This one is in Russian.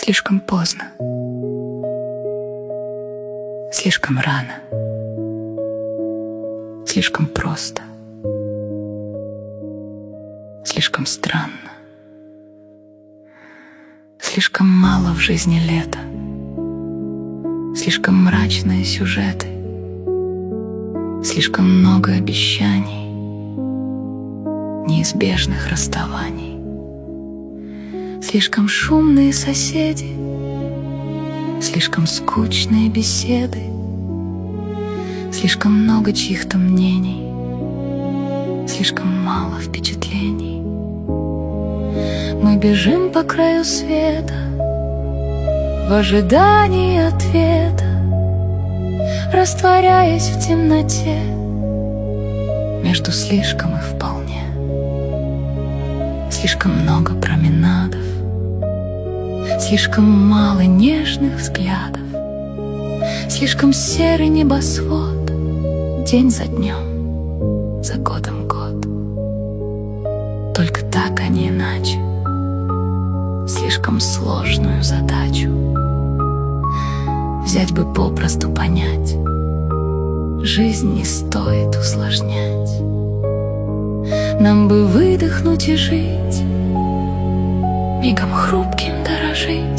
Слишком поздно, слишком рано, слишком просто, слишком странно, слишком мало в жизни лета, слишком мрачные сюжеты, слишком много обещаний, неизбежных расставаний. Слишком шумные соседи, слишком скучные беседы, слишком много чьих-то мнений, слишком мало впечатлений. Мы бежим по краю света в ожидании ответа, растворяясь в темноте между слишком и вполне. Слишком много променадов, слишком мало нежных взглядов, слишком серый небосвод, день за днем, за годом год. Только так, а не иначе, слишком сложную задачу взять бы попросту понять. Жизнь не стоит усложнять. Нам бы выдохнуть и жить, мигом хрупким дорожить.